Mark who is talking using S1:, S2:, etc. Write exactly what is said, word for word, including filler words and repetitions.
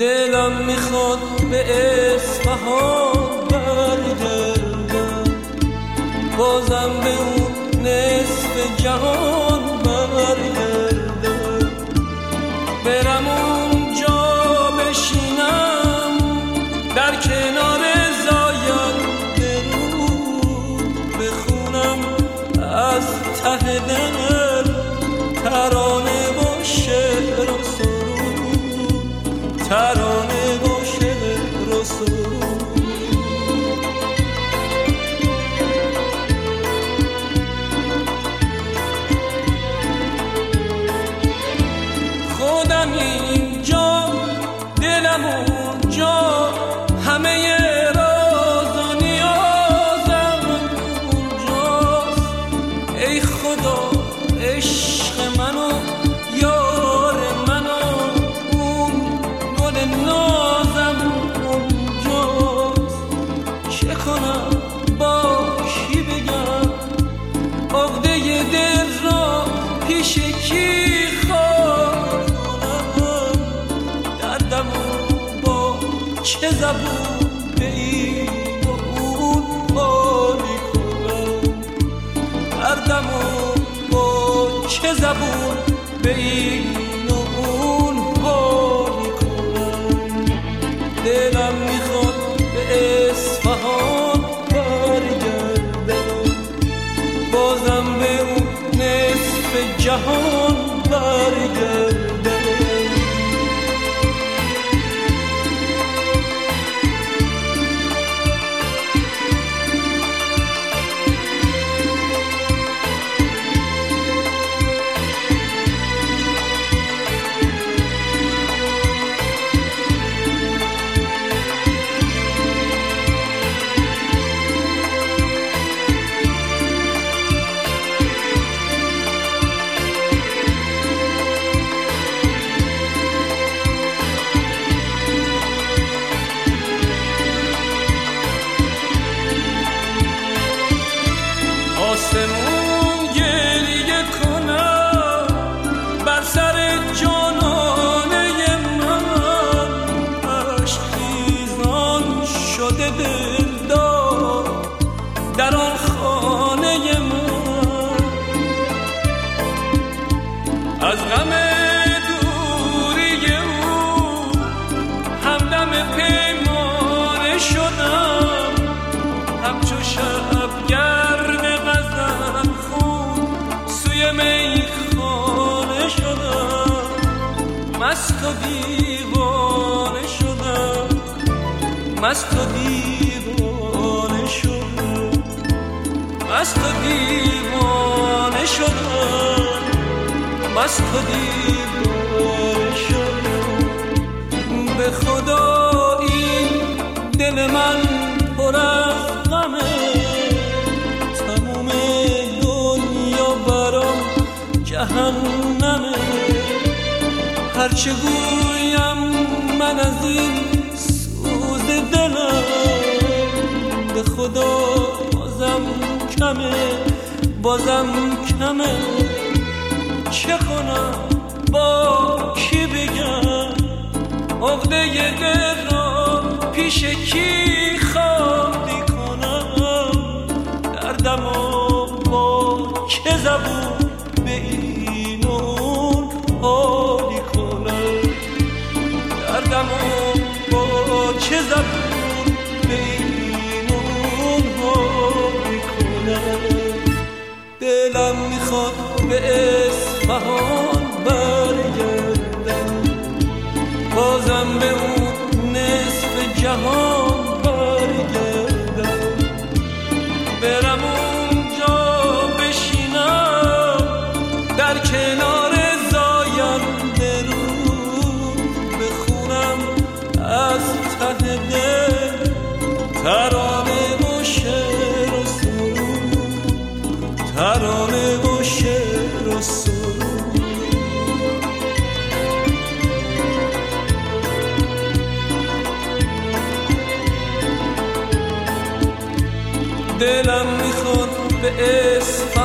S1: دلم میخواد به اصفهان برگردم، بازم به اون نصف جهان برگردم، برم اونجا بشینم در کنار زاینده رود، بخونم از ته دل ترانه و شعر و سرود، ترانه و شعر و سرود. خودم اینجا دلم اونجا، همه راز و نیازم اونجاست. ای خدا عشق منو یار منو، اون گل نازم اونجاست. چه کنم با کی بگم عقده دل را پیش کی خواهد کنم، دردمو با چه زبون به این و اون حالی کنم، دردمو با چه زبون به این و اون حالی کنم. دلم میخواد به اصفهان برگردم، بازم به اون نصف جهان برگردم. آسمون گریه کنم بر سر جانانه من، عشق خیزان شده دلدار در آن خانه من. از غم دوری او همدم پیمانه شدم، همچو شبگرد میخانه شدم، مست و دیوانه شدم، مست و دیوانه شدم، مست و دیوانه شدم، مست و دیوانه شدم. به خدا این دل من پر از غمه، تموم جهنمه. هرچه گویم من از این سوز دلم، به خدا بازم کمه، بازم کمه. چه کنم با کی بگم عقده دل را پیش کی خالی کنم، دردمو با چه زبون به این و اون حالی کنم، دردمو با چه زبون به این و اون حالی کنم. دلم میخواد به اصفهان برگردم، بازم به اون نصف جهان برگردم، برم اونجا بشینم در کنار زاینده رود، بخونم از ته دل ترانه و شعر و سرود، ترانه و شعر و سرود. دلم میخواد به اصفهان